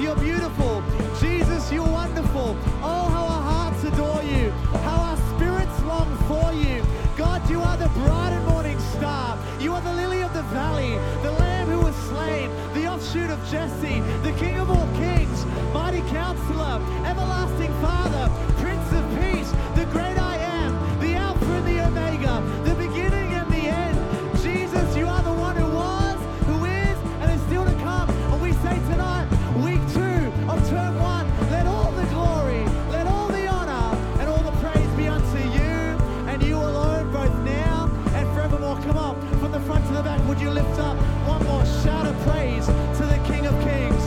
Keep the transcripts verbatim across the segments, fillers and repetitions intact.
you're beautiful. Jesus, you're wonderful. Oh, how our hearts adore you. How our spirits long for you. God, you are the bright and morning star. You are the lily of the valley, the lamb who was slain, the offshoot of Jesse, the King of all kings, mighty counselor, everlasting Father, Prince of Peace, the great I am, the Alpha and the Omega, the beginning and the end. Jesus, you are the one who was, who is, and is still to come. And we say tonight, week two of term one, let all the glory, let all the honor, and all the praise be unto you, and you alone, both now and forevermore. Come on, from the front to the back, would you lift up one more shout of praise to the King of Kings?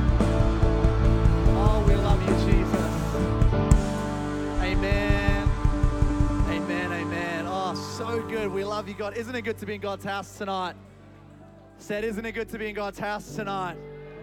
Oh, we love you, Jesus. Amen. Amen, amen. Oh, so good. We love you, God. Isn't it good to be in God's house tonight? Said, isn't it good to be in God's house tonight?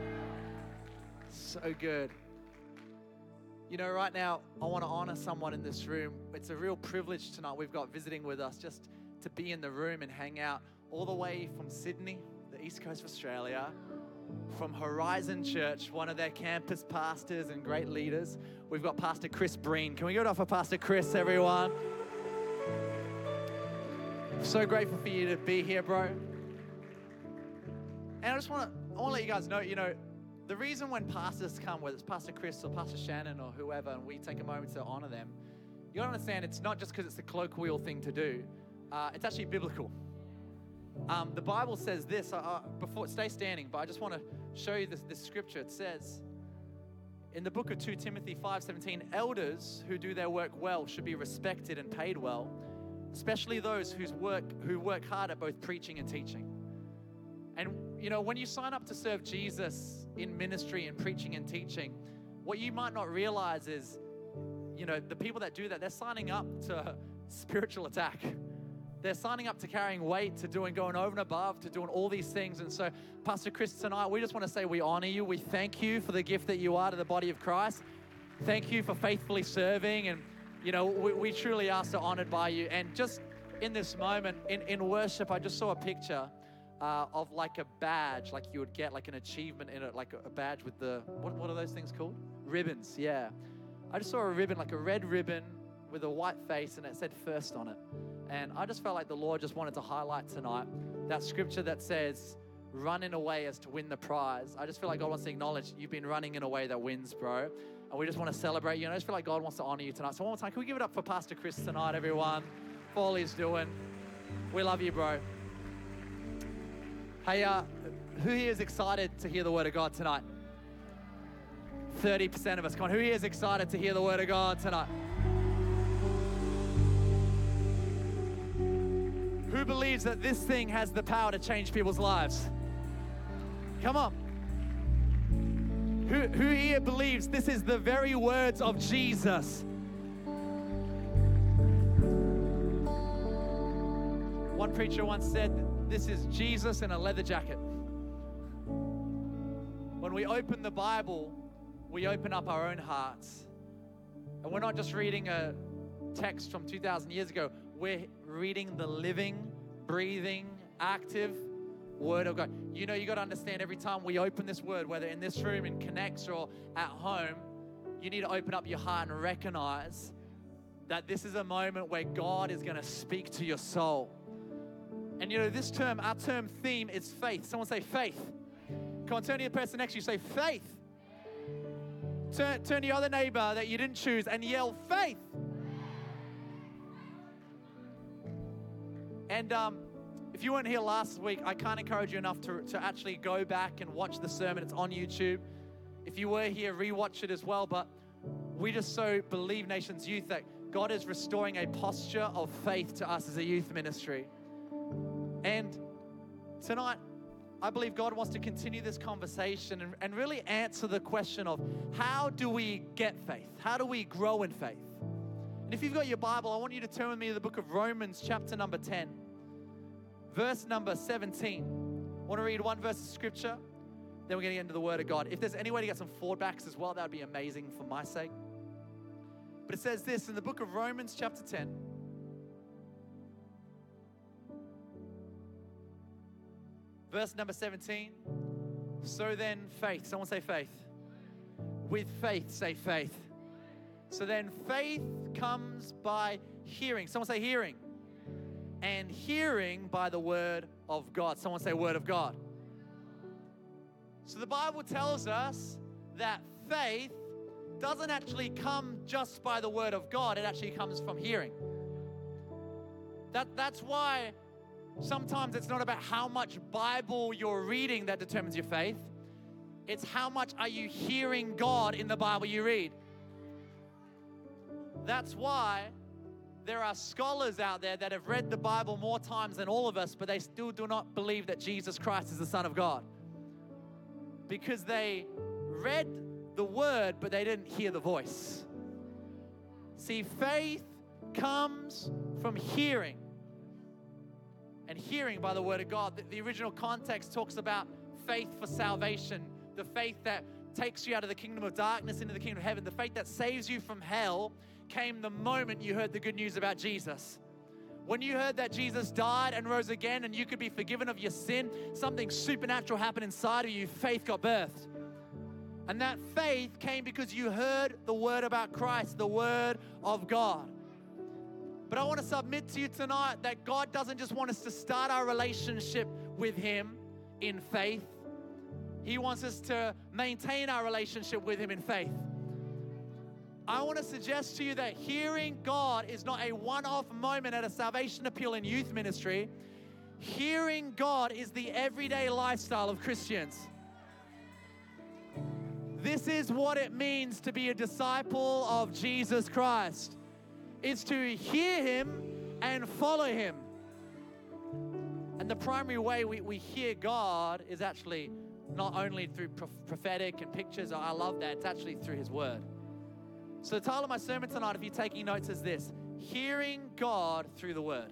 So good. You know, right now, I want to honor someone in this room. It's a real privilege tonight. We've got visiting with us just to be in the room and hang out all the way from Sydney, the east coast of Australia, from Horizon Church, one of their campus pastors and great leaders. We've got Pastor Chris Breen. Can we give it up for Pastor Chris, everyone? So grateful for you to be here, bro. And I just want to, I want to let you guys know, you know, the reason when pastors come, whether it's Pastor Chris or Pastor Shannon or whoever, and we take a moment to honor them, you gotta understand it's not just because it's a colloquial thing to do. Uh, it's actually biblical. Um, the Bible says this, uh, uh, before, stay standing, but I just want to show you this, this scripture. It says, in the book of Second Timothy five seventeen, elders who do their work well should be respected and paid well, especially those whose work, who work hard at both preaching and teaching. And, you know, when you sign up to serve Jesus in ministry and preaching and teaching, what you might not realize is, you know, the people that do that, they're signing up to spiritual attack. They're signing up to carrying weight, to doing, going over and above, to doing all these things. And so, Pastor Chris, tonight, we just want to say we honor you. We thank you for the gift that you are to the body of Christ. Thank you for faithfully serving. And, you know, we, we truly are so honored by you. And just in this moment, in, in worship, I just saw a picture uh, of like a badge, like you would get like an achievement in it, like a, a badge with the, what, what are those things called? Ribbons, yeah. I just saw a ribbon, like a red ribbon with a white face, and it said first on it. And I just felt like the Lord just wanted to highlight tonight that scripture that says, run in a way as to win the prize. I just feel like God wants to acknowledge you've been running in a way that wins, bro. And we just want to celebrate you. And I just feel like God wants to honor you tonight. So one more time, can we give it up for Pastor Chris tonight, everyone, for all he's doing. We love you, bro. Hey, uh, who here is excited to hear the word of God tonight? thirty percent of us. Come on, who here is excited to hear the word of God tonight? Who believes that this thing has the power to change people's lives? Come on. Who, who here believes this is the very words of Jesus? One preacher once said, this is Jesus in a leather jacket. When we open the Bible, we open up our own hearts. And we're not just reading a text from two thousand years ago. We're reading the living, breathing, active word of God. You know, you got to understand every time we open this word, whether in this room, in Connects, or at home, you need to open up your heart and recognize that this is a moment where God is going to speak to your soul. And you know, this term, our term theme is faith. Someone say faith. Come on, turn to the person next to you, say faith. Turn, turn to your other neighbor that you didn't choose and yell faith. And um, if you weren't here last week, I can't encourage you enough to, to actually go back and watch the sermon. It's on YouTube. If you were here, rewatch it as well. But we just so believe, Nations Youth, that God is restoring a posture of faith to us as a youth ministry. And tonight, I believe God wants to continue this conversation and, and really answer the question of how do we get faith? How do we grow in faith? And if you've got your Bible, I want you to turn with me to the book of Romans, chapter number ten, verse number seventeen. I want to read one verse of scripture, then we're going to get into the word of God. If there's any way to get some forward backs as well, that would be amazing for my sake. But it says this in the book of Romans, chapter ten. Verse number seventeen. So then faith, someone say faith. with faith. Say faith. So then faith comes by hearing. Someone say hearing. And hearing by the word of God. Someone say word of God. So the Bible tells us that faith doesn't actually come just by the word of God. It actually comes from hearing. That, that's why sometimes it's not about how much Bible you're reading that determines your faith. It's how much are you hearing God in the Bible you read. That's why there are scholars out there that have read the Bible more times than all of us, but they still do not believe that Jesus Christ is the Son of God. Because they read the word, but they didn't hear the voice. See, faith comes from hearing. And hearing by the word of God. The, the original context talks about faith for salvation. The faith that takes you out of the kingdom of darkness into the kingdom of heaven. The faith that saves you from hell came the moment you heard the good news about Jesus. When you heard that Jesus died and rose again and you could be forgiven of your sin, something supernatural happened inside of you. Faith got birthed. And that faith came because you heard the word about Christ, the word of God. But I want to submit to you tonight that God doesn't just want us to start our relationship with Him in faith. He wants us to maintain our relationship with Him in faith. I want to suggest to you that hearing God is not a one-off moment at a Salvation Appeal and youth ministry. Hearing God is the everyday lifestyle of Christians. This is what it means to be a disciple of Jesus Christ. It's to hear Him and follow Him. And the primary way we, we hear God is actually not only through prophetic and pictures. I love that. It's actually through His word. So the title of my sermon tonight, if you're taking notes, is this: Hearing God through the word.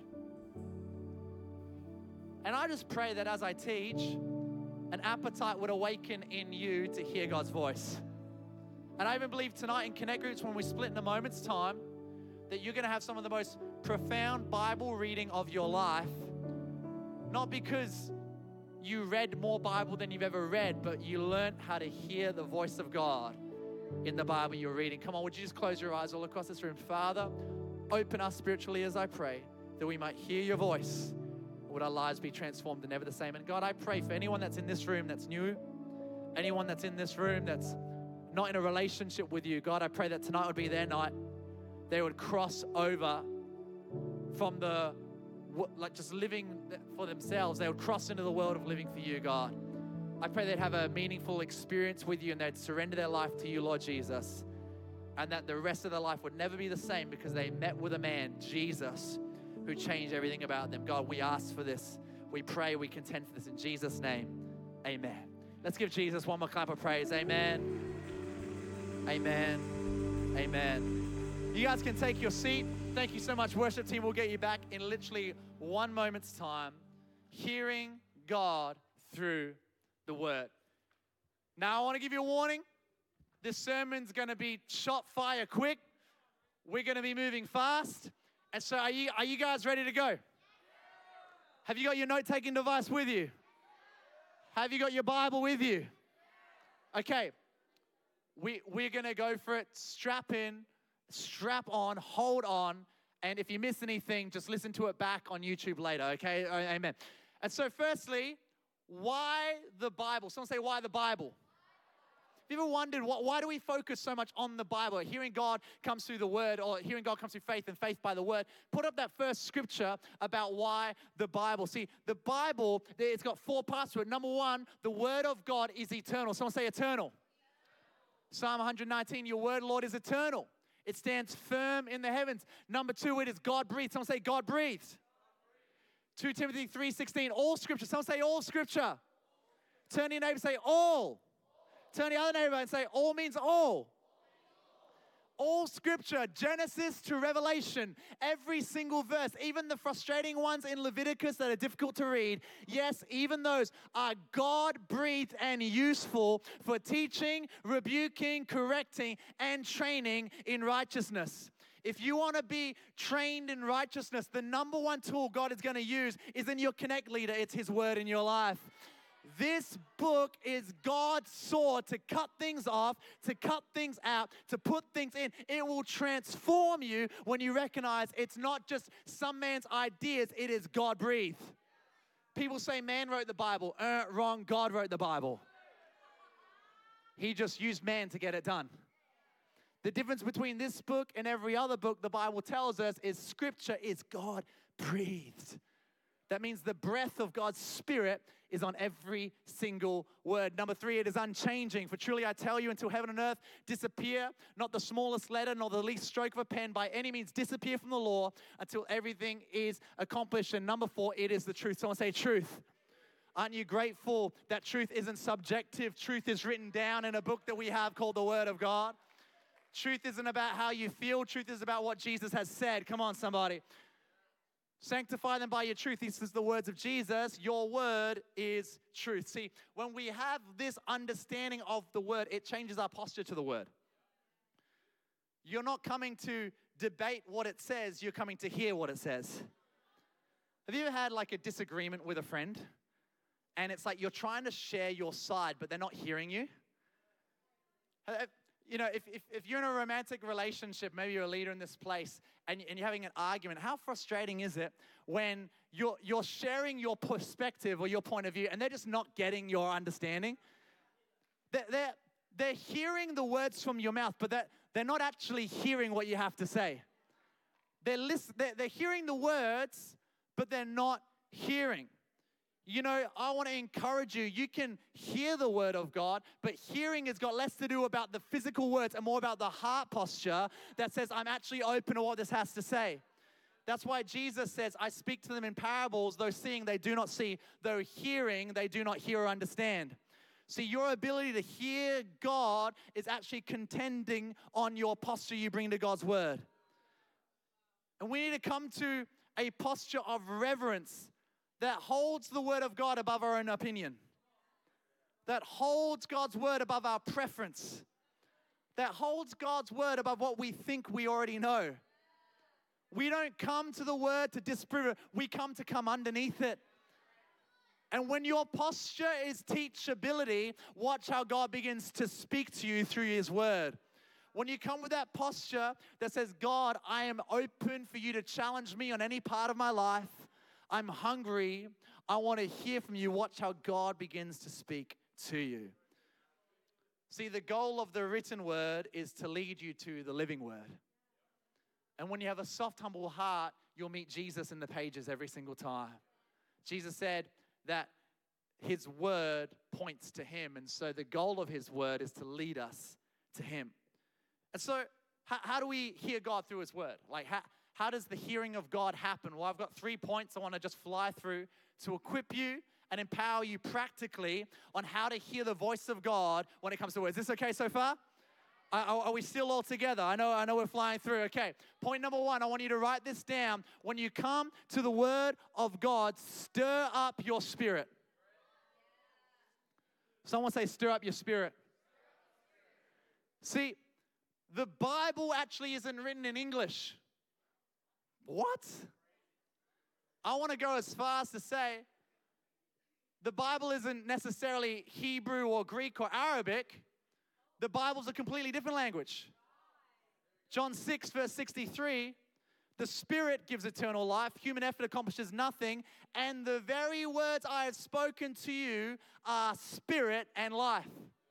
And I just pray that as I teach, an appetite would awaken in you to hear God's voice. And I even believe tonight in Connect Groups, when we split in a moment's time, that you're going to have some of the most profound Bible reading of your life. Not because you read more Bible than you've ever read, but you learned how to hear the voice of God in the Bible you're reading. Come on, would you just close your eyes all across this room? Father, open us spiritually as I pray, that we might hear your voice. Would our lives be transformed and never the same? And God, I pray for anyone that's in this room that's new, anyone that's in this room that's not in a relationship with you. God, I pray that tonight would be their night. They would cross over from the, like just living for themselves. They would cross into the world of living for you, God. I pray they'd have a meaningful experience with you and they'd surrender their life to you, Lord Jesus. And that the rest of their life would never be the same because they met with a man, Jesus, who changed everything about them. God, we ask for this. We pray, we contend for this in Jesus' name. Amen. Let's give Jesus one more clap of praise. Amen. Amen. Amen. You guys can take your seat. Thank you so much, worship team. We'll get you back in literally one moment's time. Hearing God through the word. Now, I want to give you a warning. This sermon's going to be shot fire quick. We're going to be moving fast. And so are you, are you guys ready to go? Have you got your note-taking device with you? Have you got your Bible with you? Okay. We, we're going to go for it. Strap in, strap on, hold on. And if you miss anything, just listen to it back on YouTube later, okay? Amen. And so firstly, why the Bible? Someone say, why the Bible? Have you ever wondered, what, why do we focus so much on the Bible? Hearing God comes through the word, or hearing God comes through faith, and faith by the word. Put up that first scripture about why the Bible. See, the Bible, it's got four parts to it. Number one, the word of God is eternal. Someone say eternal. Psalm one nineteen, your word, Lord, is eternal. It stands firm in the heavens. Number two, it is God breathed. Someone say God breathed. Second Timothy three sixteen, all scripture. Someone say all scripture. Turn to your neighbor and say all. Turn to the other neighbor and say all means all. All scripture, Genesis to Revelation, every single verse, even the frustrating ones in Leviticus that are difficult to read, yes, even those are God-breathed and useful for teaching, rebuking, correcting, and training in righteousness. If you want to be trained in righteousness, the number one tool God is going to use is in your Connect leader. It's His word in your life. This book is God's sword to cut things off, to cut things out, to put things in. It will transform you when you recognize it's not just some man's ideas, it is God-breathed. People say man wrote the Bible. Uh, wrong, God wrote the Bible. He just used man to get it done. The difference between this book and every other book the Bible tells us is Scripture is God-breathed. That means the breath of God's Spirit is on every single word. Number three, it is unchanging. For truly I tell you, until heaven and earth disappear, not the smallest letter nor the least stroke of a pen by any means disappear from the law until everything is accomplished. And number four, it is the truth. Someone say truth. Aren't you grateful that truth isn't subjective? Truth is written down in a book that we have called the Word of God. Truth isn't about how you feel. Truth is about what Jesus has said. Come on, somebody. Sanctify them by your truth. This is the words of Jesus. Your word is truth. See, when we have this understanding of the word, it changes our posture to the word. You're not coming to debate what it says. You're coming to hear what it says. Have you ever had like a disagreement with a friend? And it's like you're trying to share your side, but they're not hearing you? You know, if, if, if you're in a romantic relationship, maybe you're a leader in this place, and, and you're having an argument, how frustrating is it when you're, you're sharing your perspective or your point of view, and they're just not getting your understanding? They're, they're, they're hearing the words from your mouth, but they're, they're not actually hearing what you have to say. They're, listen, they're, they're hearing the words, but they're not hearing. You know, I want to encourage you. You can hear the word of God, but hearing has got less to do about the physical words and more about the heart posture that says, I'm actually open to what this has to say. That's why Jesus says, I speak to them in parables, though seeing they do not see, though hearing they do not hear or understand. See, your ability to hear God is actually contending on your posture you bring to God's word. And we need to come to a posture of reverence that holds the word of God above our own opinion, that holds God's word above our preference, that holds God's word above what we think we already know. We don't come to the word to disprove it. We come to come underneath it. And when your posture is teachability, watch how God begins to speak to you through his word. When you come with that posture that says, God, I am open for you to challenge me on any part of my life. I'm hungry. I want to hear from you. Watch how God begins to speak to you. See, the goal of the written word is to lead you to the living word. And when you have a soft, humble heart, you'll meet Jesus in the pages every single time. Jesus said that his word points to him. And so the goal of his word is to lead us to him. And so how, how do we hear God through his word? Like how, how does the hearing of God happen? Well, I've got three points I want to just fly through to equip you and empower you practically on how to hear the voice of God when it comes to words. Is this okay so far? Are, are we still all together? I know, I know we're flying through. Okay. Point number one, I want you to write this down. When you come to the word of God, stir up your spirit. Someone say, stir up your spirit. See, the Bible actually isn't written in English. What? I want to go as far as to say the Bible isn't necessarily Hebrew or Greek or Arabic. The Bible's a completely different language. John six, verse sixty-three, the Spirit gives eternal life. Human effort accomplishes nothing. And the very words I have spoken to you are spirit and life.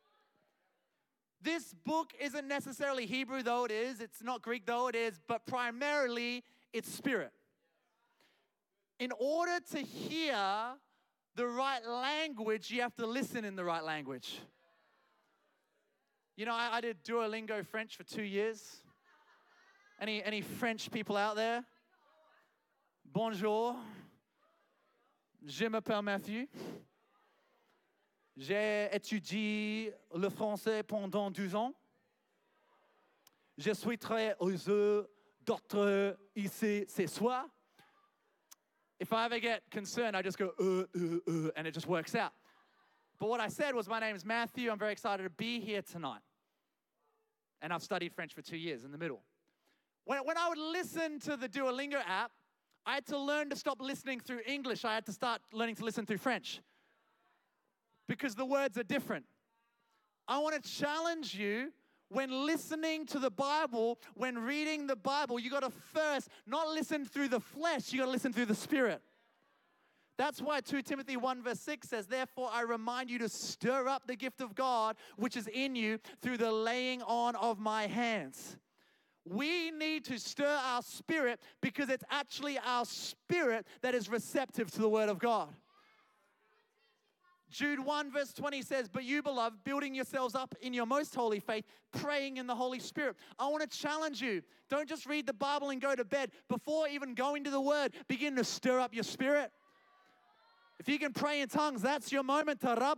This book isn't necessarily Hebrew, though it is. It's not Greek, though it is. But primarily, it's spirit. In order to hear the right language, you have to listen in the right language. You know, I, I did Duolingo French for two years. Any, any French people out there? Bonjour. Je m'appelle Matthew. J'ai étudié le français pendant douze ans. Je suis très heureux d'être ici ce soir. If I ever get concerned, I just go, uh, uh, uh, and it just works out. But what I said was, my name is Matthew. I'm very excited to be here tonight. And I've studied French for two years in the middle. When, when I would listen to the Duolingo app, I had to learn to stop listening through English. I had to start learning to listen through French. because the words are different. I want to challenge you when listening to the Bible, when reading the Bible, you got to first not listen through the flesh, you got to listen through the Spirit. That's why Second Timothy one verse six says, therefore I remind you to stir up the gift of God which is in you through the laying on of my hands. We need to stir our spirit because it's actually our spirit that is receptive to the Word of God. Jude one verse twenty says, but you, beloved, building yourselves up in your most holy faith, praying in the Holy Spirit. I want to challenge you. Don't just read the Bible and go to bed. Before even going to the Word, begin to stir up your spirit. If you can pray in tongues, that's your moment. I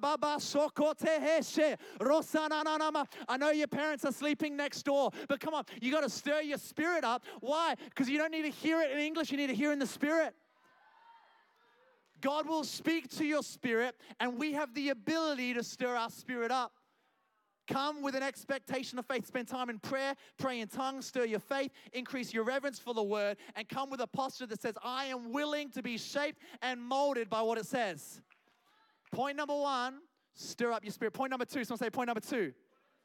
know your parents are sleeping next door, but come on, you got to stir your spirit up. Why? Because you don't need to hear it in English, you need to hear it in the Spirit. God will speak to your spirit, and we have the ability to stir our spirit up. Come with an expectation of faith. Spend time in prayer, pray in tongues, stir your faith, increase your reverence for the Word, and come with a posture that says, I am willing to be shaped and molded by what it says. Point number one, stir up your spirit. Point number two, someone say point number two.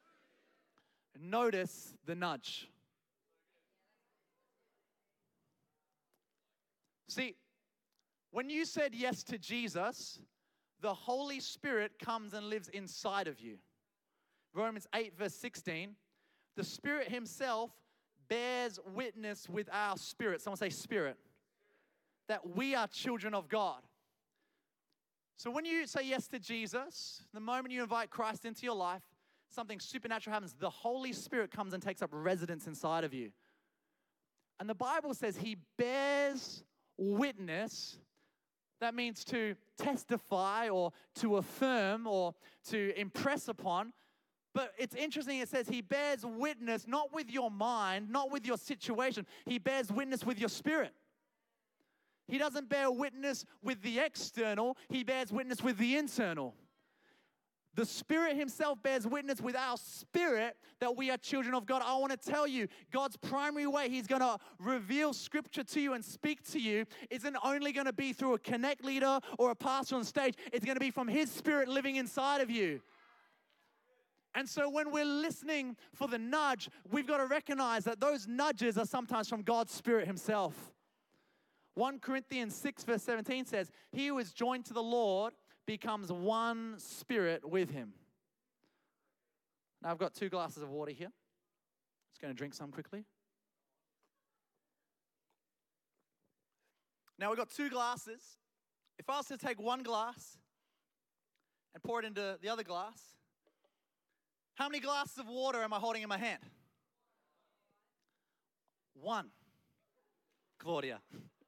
Notice the nudge. See, when you said yes to Jesus, the Holy Spirit comes and lives inside of you. Romans eight verse sixteen, the Spirit Himself bears witness with our spirit. Someone say spirit. That we are children of God. So when you say yes to Jesus, the moment you invite Christ into your life, something supernatural happens. The Holy Spirit comes and takes up residence inside of you. And the Bible says He bears witness. That means to testify or to affirm or to impress upon. But it's interesting, it says He bears witness not with your mind, not with your situation. He bears witness with your spirit. He doesn't bear witness with the external. He bears witness with the internal. The Spirit Himself bears witness with our spirit that we are children of God. I want to tell you, God's primary way He's going to reveal Scripture to you and speak to you isn't only going to be through a connect leader or a pastor on stage. It's going to be from His Spirit living inside of you. And so when we're listening for the nudge, we've got to recognize that those nudges are sometimes from God's Spirit Himself. First Corinthians six verse seventeen says, He who is joined to the Lord becomes one spirit with Him. Now I've got two glasses of water here. Just going to drink some quickly. Now we've got two glasses. If I was to take one glass and pour it into the other glass, how many glasses of water am I holding in my hand? One. Claudia.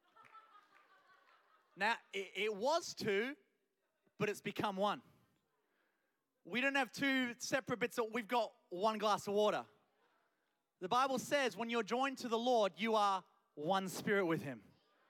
Now, it, it was two, but it's become one. We don't have two separate bits. We've got one glass of water. The Bible says when you're joined to the Lord, you are one spirit with Him.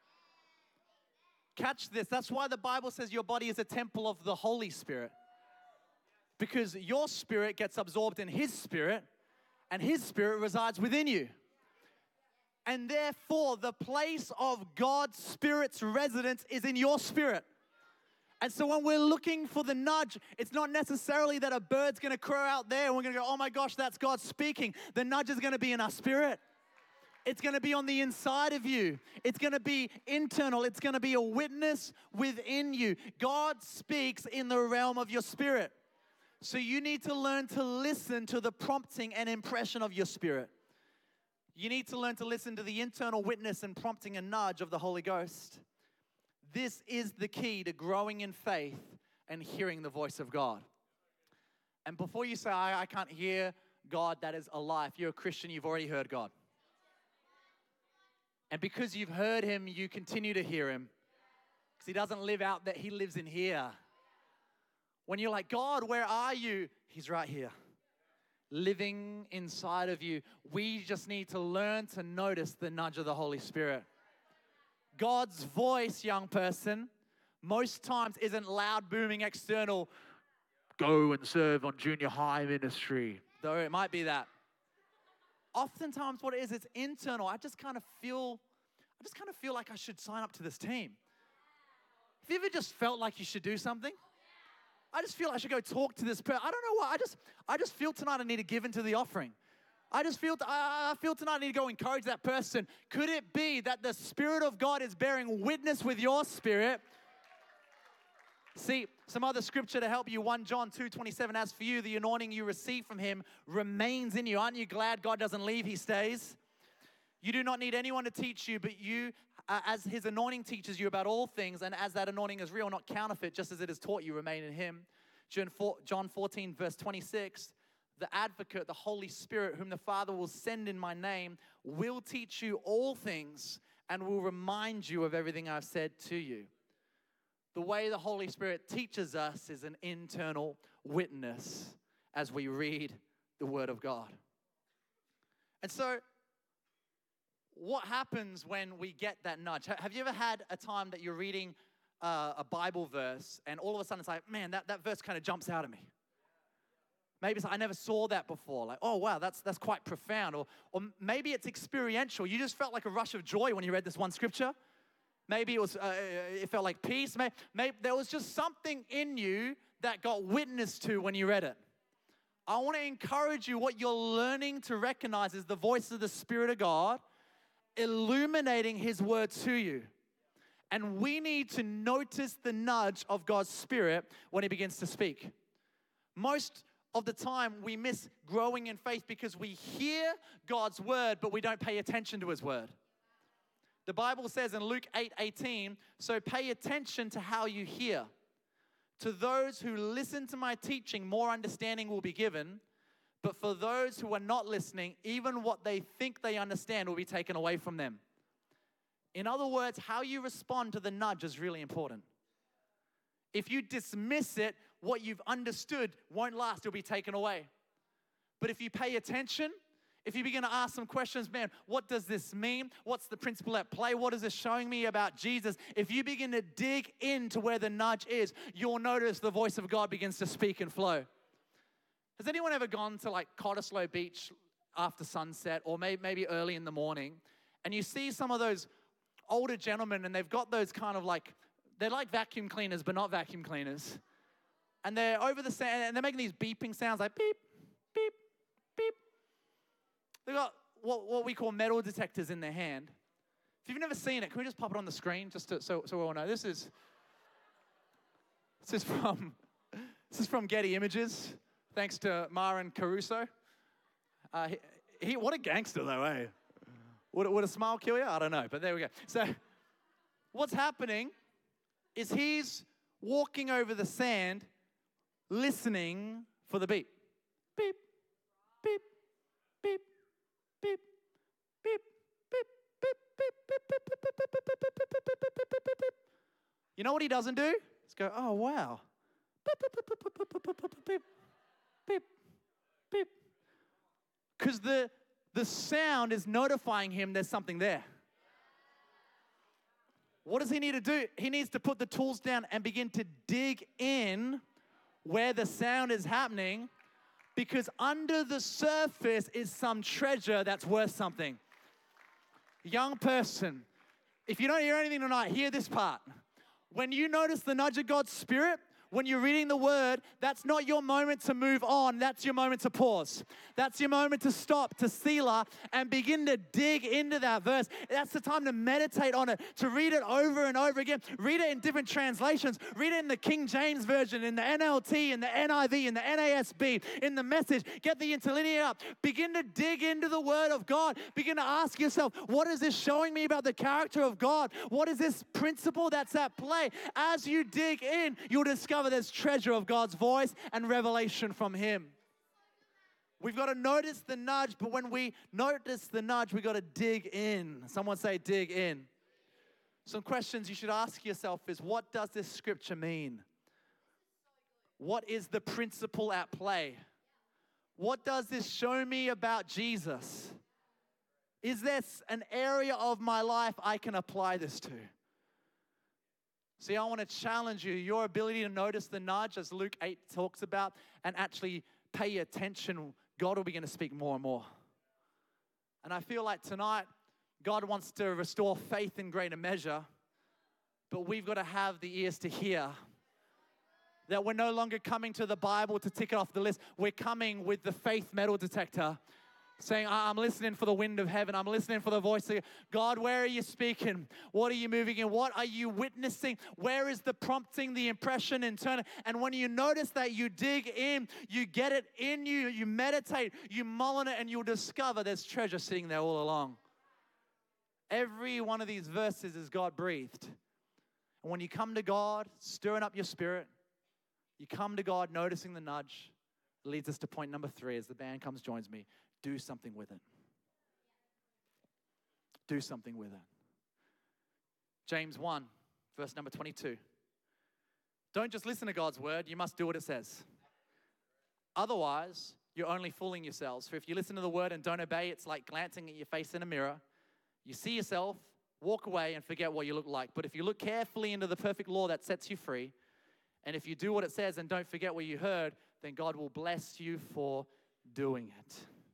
Catch this. That's why the Bible says your body is a temple of the Holy Spirit. Because your spirit gets absorbed in His Spirit, and His Spirit resides within you. And therefore, the place of God's Spirit's residence is in your spirit. And so when we're looking for the nudge, it's not necessarily that a bird's going to crow out there and we're going to go, oh my gosh, that's God speaking. The nudge is going to be in our spirit. It's going to be on the inside of you. It's going to be internal. It's going to be a witness within you. God speaks in the realm of your spirit. So you need to learn to listen to the prompting and impression of your spirit. You need to learn to listen to the internal witness and prompting and nudge of the Holy Ghost. This is the key to growing in faith and hearing the voice of God. And before you say, I, I can't hear God, that is a lie. If you're a Christian, you've already heard God. And because you've heard Him, you continue to hear Him. Because He doesn't live out there, He lives in here. When you're like, God, where are you? He's right here, living inside of you. We just need to learn to notice the nudge of the Holy Spirit. God's voice, young person, most times isn't loud, booming, external, go and serve on junior high ministry. Though it might be that. Oftentimes what it is, it's internal. I just kind of feel, I just kind of feel like I should sign up to this team. Have you ever just felt like you should do something? I just feel I should go talk to this person. I don't know why. I just, I just feel tonight I need to give into the offering. I just feel, I feel tonight I need to go encourage that person. Could it be that the Spirit of God is bearing witness with your spirit? See, some other scripture to help you. First John two twenty-seven, as for you, the anointing you receive from him remains in you. Aren't you glad God doesn't leave, he stays? You do not need anyone to teach you, but you, uh, as his anointing teaches you about all things, and as that anointing is real, not counterfeit, just as it is taught you, remain in him. John fourteen, verse twenty-six, the advocate, the Holy Spirit, whom the Father will send in my name, will teach you all things and will remind you of everything I've said to you. The way the Holy Spirit teaches us is an internal witness as we read the Word of God. And so, what happens when we get that nudge? Have you ever had a time that you're reading uh, a Bible verse and all of a sudden it's like, man, that, that verse kind of jumps out at me? Maybe it's like, I never saw that before. Like, oh, wow, that's that's quite profound. Or, or maybe it's experiential. You just felt like a rush of joy when you read this one scripture. Maybe it was, uh, it felt like peace. Maybe, maybe there was just something in you that got witnessed to when you read it. I want to encourage you, what you're learning to recognize is the voice of the Spirit of God illuminating his word to you. And we need to notice the nudge of God's Spirit when he begins to speak. Most of the time, we miss growing in faith because we hear God's word, but we don't pay attention to his word. The Bible says in Luke eight eighteen, so pay attention to how you hear. To those who listen to my teaching, more understanding will be given. But for those who are not listening, even what they think they understand will be taken away from them. In other words, how you respond to the nudge is really important. If you dismiss it, what you've understood won't last, it'll be taken away. But if you pay attention, if you begin to ask some questions, man, what does this mean? What's the principle at play? What is this showing me about Jesus? If you begin to dig into where the nudge is, you'll notice the voice of God begins to speak and flow. Has anyone ever gone to like Cottesloe Beach after sunset or maybe, maybe early in the morning, and you see some of those older gentlemen and they've got those kind of like, they're like vacuum cleaners, but not vacuum cleaners. And they're over the sand, and they're making these beeping sounds like beep, beep, beep. They've got what, what we call metal detectors in their hand. If you've never seen it, can we just pop it on the screen just to, so, so we all know? This is, this is from, this is from Getty Images, thanks to Marin Caruso. Uh, he, he, what a gangster though, eh? Would, would a smile kill you? I don't know, but there we go. So what's happening is he's walking over the sand, listening for the beep. Beep, beep, beep, beep, beep, beep, beep, beep, beep, beep, beep, beep, beep, beep, beep, beep, beep, beep, beep, beep. You know what he doesn't do? Just go, oh, wow. Beep, beep, beep, beep, beep, beep, beep, beep, beep, beep. Because the, the sound is notifying him there's something there. What does he need to do? He needs to put the tools down and begin to dig in where the sound is happening, because under the surface is some treasure that's worth something. Young person, if you don't hear anything tonight, hear this part. When you notice the nudge of God's Spirit, when you're reading the word, that's not your moment to move on. That's your moment to pause. That's your moment to stop, to selah, and begin to dig into that verse. That's the time to meditate on it, to read it over and over again. Read it in different translations. Read it in the King James Version, in the N L T, in the N I V, in the N A S B, in the Message. Get the interlinear up. Begin to dig into the word of God. Begin to ask yourself, what is this showing me about the character of God? What is this principle that's at play? As you dig in, you'll discover there's treasure of God's voice and revelation from him. We've got to notice the nudge, but when we notice the nudge, we've got to dig in. Someone say dig in. Some questions you should ask yourself is, what does this scripture mean? What is the principle at play? What does this show me about Jesus? Is this an area of my life I can apply this to? See, I want to challenge you, your ability to notice the nudge, as Luke eight talks about, and actually pay attention. God will begin to speak more and more. And I feel like tonight, God wants to restore faith in greater measure, but we've got to have the ears to hear That we're no longer coming to the Bible to tick it off the list. We're coming with the faith metal detector, saying, I'm listening for the wind of heaven. I'm listening for the voice of God. Where are you speaking? What are you moving in? What are you witnessing? Where is the prompting, the impression internal? And when you notice that, you dig in, you get it in you, you meditate, you mull on it, and you'll discover there's treasure sitting there all along. Every one of these verses is God-breathed. And when you come to God, stirring up your spirit, you come to God noticing the nudge. It leads us to point number three as the band comes, joins me. Do something with it. Do something with it. James one, verse number twenty-two. Don't just listen to God's word, you must do what it says. Otherwise, you're only fooling yourselves. For if you listen to the word and don't obey, it's like glancing at your face in a mirror. You see yourself, walk away, and forget what you look like. But if you look carefully into the perfect law that sets you free, and if you do what it says and don't forget what you heard, then God will bless you for doing it.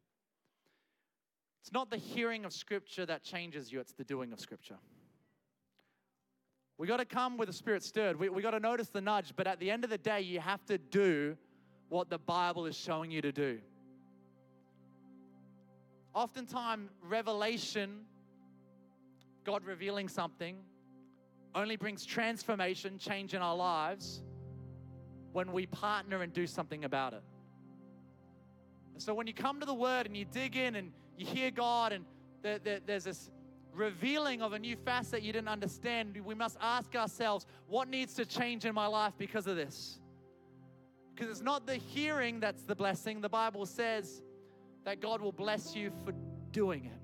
It's not the hearing of Scripture that changes you, it's the doing of Scripture. We got to come with the Spirit stirred. We, we got to notice the nudge, but at the end of the day, you have to do what the Bible is showing you to do. Oftentimes, revelation, God revealing something, only brings transformation, change in our lives when we partner and do something about it. And so when you come to the Word and you dig in and you hear God and there, there, there's this revealing of a new facet you didn't understand, we must ask ourselves, what needs to change in my life because of this? Because it's not the hearing that's the blessing. The Bible says that God will bless you for doing it.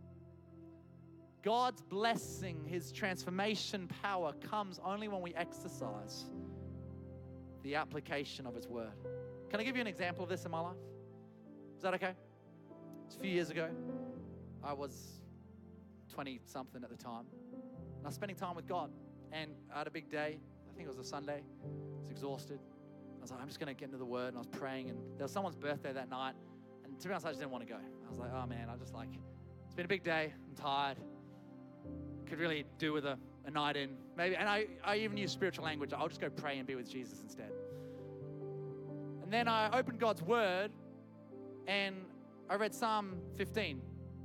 God's blessing, His transformation power comes only when we exercise the application of His Word. Can I give you an example of this in my life? Is that okay? It's a few years ago. I was twenty-something at the time. And I was spending time with God. And I had a big day. I think it was a Sunday. I was exhausted. I was like, I'm just going to get into the Word. And I was praying. And there was someone's birthday that night. And to be honest, I just didn't want to go. I was like, oh, man, I just like, it's been a big day. I'm tired. Could really do with a, a night in. Maybe. And I, I even use spiritual language. I'll just go pray and be with Jesus instead. And then I opened God's Word. And I read Psalm fifteen.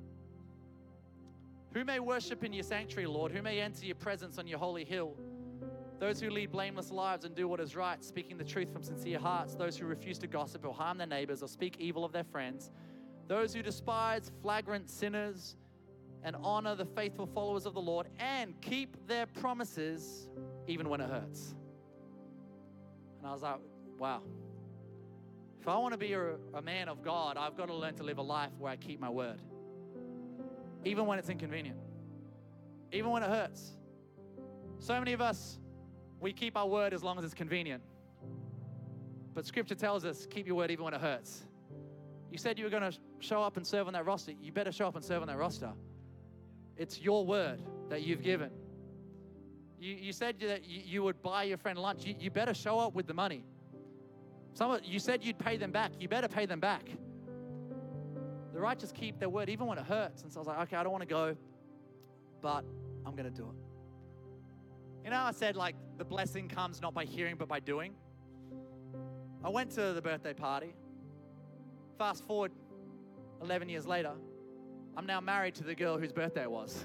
Who may worship in your sanctuary, Lord? Who may enter your presence on your holy hill? Those who lead blameless lives and do what is right, speaking the truth from sincere hearts. Those who refuse to gossip or harm their neighbors or speak evil of their friends. Those who despise flagrant sinners and honor the faithful followers of the Lord and keep their promises even when it hurts. And I was like, wow. If I want to be a, a man of God, I've got to learn to live a life where I keep my word. Even when it's inconvenient. Even when it hurts. So many of us, we keep our word as long as it's convenient. But Scripture tells us, keep your word even when it hurts. You said you were going to show up and serve on that roster. You better show up and serve on that roster. It's your word that you've given. You, you said that you, you would buy your friend lunch. You, you better show up with the money. Some of, you said you'd pay them back. You better pay them back. The righteous keep their word even when it hurts. And so I was like, okay, I don't want to go, but I'm going to do it. You know, I said like the blessing comes not by hearing, but by doing. I went to the birthday party. Fast forward eleven years later, I'm now married to the girl whose birthday it was.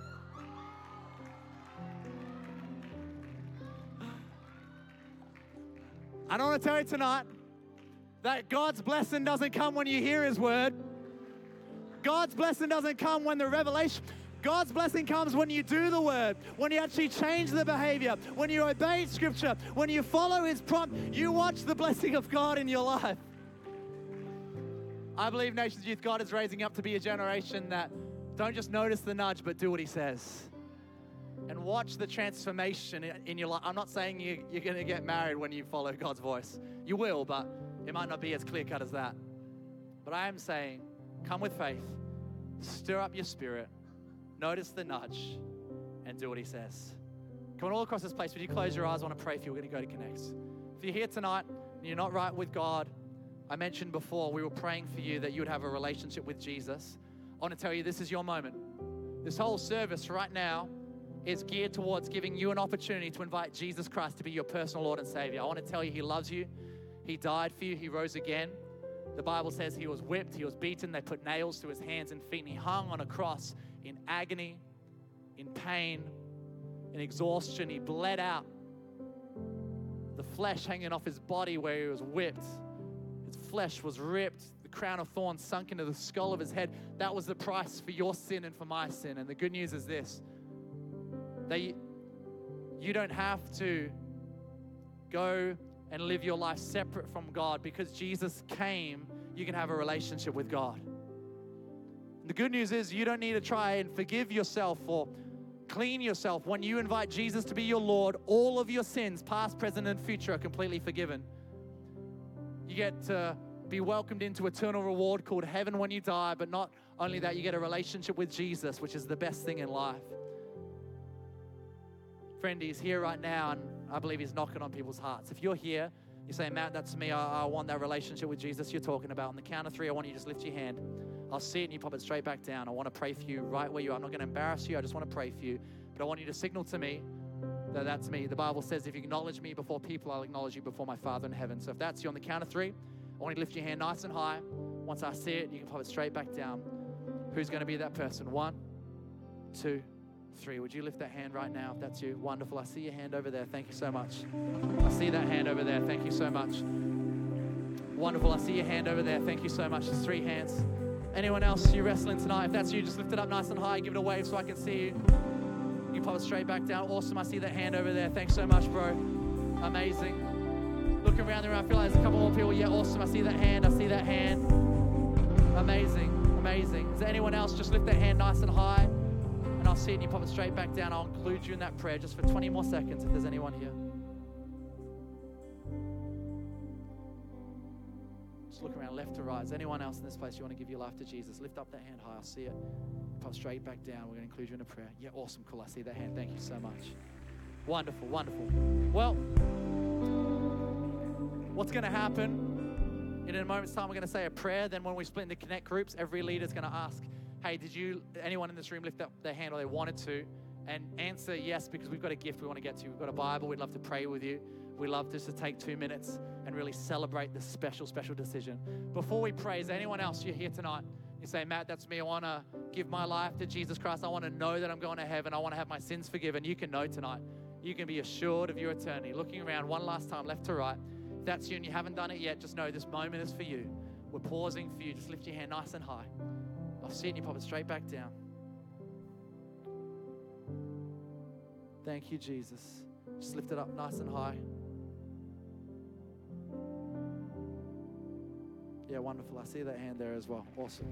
I don't want to tell you tonight that God's blessing doesn't come when you hear His word. God's blessing doesn't come when the revelation, God's blessing comes when you do the word, when you actually change the behavior, when you obey Scripture, when you follow His prompt, you watch the blessing of God in your life. I believe Nations Youth, God is raising up to be a generation that don't just notice the nudge, but do what He says. And watch the transformation in your life. I'm not saying you, you're going to get married when you follow God's voice. You will, but it might not be as clear cut as that. But I am saying, come with faith, stir up your spirit, notice the nudge, and do what He says. Come on, all across this place, would you close your eyes? I want to pray for you. We're going to go to Connects. If you're here tonight and you're not right with God, I mentioned before, we were praying for you that you would have a relationship with Jesus. I want to tell you, this is your moment. This whole service right now, is geared towards giving you an opportunity to invite Jesus Christ to be your personal Lord and Savior. I want to tell you, He loves you. He died for you. He rose again. The Bible says He was whipped, He was beaten, they put nails to His hands and feet, and He hung on a cross in agony, in pain, in exhaustion. He bled out the flesh hanging off His body where He was whipped. His flesh was ripped. The crown of thorns sunk into the skull of His head. That was the price for your sin and for my sin. And the good news is this, that you, you don't have to go and live your life separate from God. Because Jesus came, you can have a relationship with God. And the good news is you don't need to try and forgive yourself or clean yourself. When you invite Jesus to be your Lord, all of your sins, past, present, and future, are completely forgiven. You get to be welcomed into eternal reward called heaven when you die, but not only that, you get a relationship with Jesus, which is the best thing in life. Friend, He's here right now, and I believe He's knocking on people's hearts. If you're here, you say, Matt, that's me. I, I want that relationship with Jesus you're talking about. On the count of three, I want you to just lift your hand. I'll see it and you pop it straight back down. I want to pray for you right where you are. I'm not going to embarrass you. I just want to pray for you. But I want you to signal to me that that's me. The Bible says if you acknowledge me before people, I'll acknowledge you before my Father in heaven. So if that's you, on the count of three, I want you to lift your hand nice and high. Once I see it, you can pop it straight back down. Who's going to be that person? One, two, three. Would you lift that hand right now if that's you? Wonderful. I see your hand over there. Thank you so much. I see that hand over there. Thank you so much. Wonderful. I see your hand over there. Thank you so much. There's three hands. Anyone else, you wrestling tonight? If that's you, just lift it up nice and high. Give it a wave so I can see you. You pop it straight back down. Awesome. I see that hand over there. Thanks so much, bro. Amazing. Looking around the room, I feel like there's a couple more people. Yeah, awesome. I see that hand. I see that hand. Amazing. Amazing. Is there anyone else? Just lift that hand nice and high. And I'll see it and you pop it straight back down. I'll include you in that prayer just for twenty more seconds if there's anyone here. Just look around left to right. Is there anyone else in this place you want to give your life to Jesus? Lift up that hand high. I'll see it. Pop straight back down. We're going to include you in a prayer. Yeah, awesome. Cool. I see that hand. Thank you so much. Wonderful. Wonderful. Well, what's going to happen in a moment's time, we're going to say a prayer. Then when we split into connect groups, every leader's going to ask, hey, did you, anyone in this room lift up their hand or they wanted to? And answer yes, because we've got a gift we want to get to. We've got a Bible. We'd love to pray with you. We'd love just to take two minutes and really celebrate this special, special decision. Before we pray, is there anyone else you're here tonight? You say, Matt, that's me. I want to give my life to Jesus Christ. I want to know that I'm going to heaven. I want to have my sins forgiven. You can know tonight. You can be assured of your eternity. Looking around one last time, left to right. If that's you and you haven't done it yet, just know this moment is for you. We're pausing for you. Just lift your hand nice and high. I'll see it and you pop it straight back down. Thank you, Jesus. Just lift it up nice and high. Yeah, wonderful. I see that hand there as well. Awesome.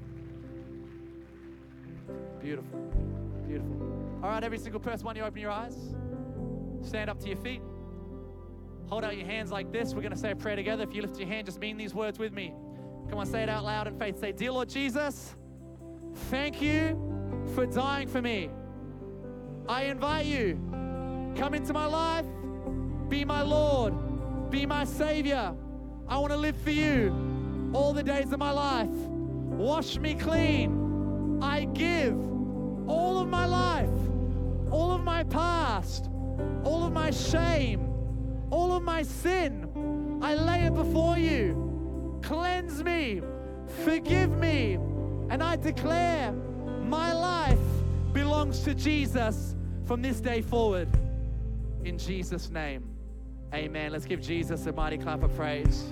Beautiful. Beautiful. All right, every single person, why don't you open your eyes? Stand up to your feet. Hold out your hands like this. We're going to say a prayer together. If you lift your hand, just mean these words with me. Come on, say it out loud in faith. Say, dear Lord Jesus, thank you for dying for me. I invite you, come into my life, be my Lord, be my Savior. I want to live for you all the days of my life. Wash me clean. I give all of my life, all of my past, all of my shame, all of my sin. I lay it before you. Cleanse me, forgive me, and I declare my life belongs to Jesus from this day forward. In Jesus' name, amen. Let's give Jesus a mighty clap of praise.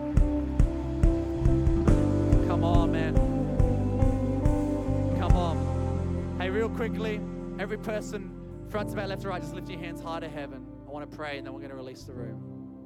Come on, man. Come on. Hey, real quickly, every person, front to back, left to right, just lift your hands high to heaven. I want to pray, and then we're going to release the room.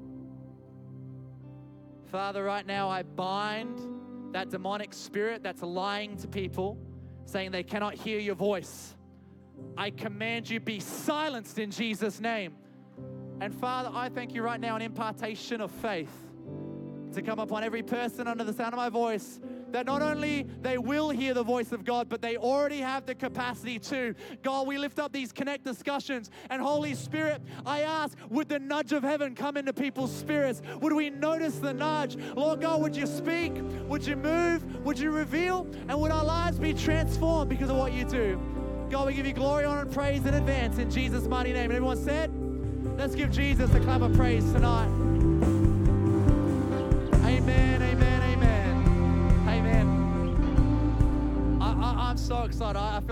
Father, right now I bind that demonic spirit that's lying to people, saying they cannot hear your voice. I command you be silenced in Jesus' name. And Father, I thank you right now an impartation of faith to come upon every person under the sound of my voice, that not only they will hear the voice of God, but they already have the capacity to. God, we lift up these connect discussions, and Holy Spirit, I ask, would the nudge of heaven come into people's spirits? Would we notice the nudge? Lord God, would you speak? Would you move? Would you reveal? And would our lives be transformed because of what you do? God, we give you glory, honor, and praise in advance in Jesus' mighty name. And everyone said, let's give Jesus a clap of praise tonight. Amen, amen, amen. Amen. I, I, I'm so excited. I, I feel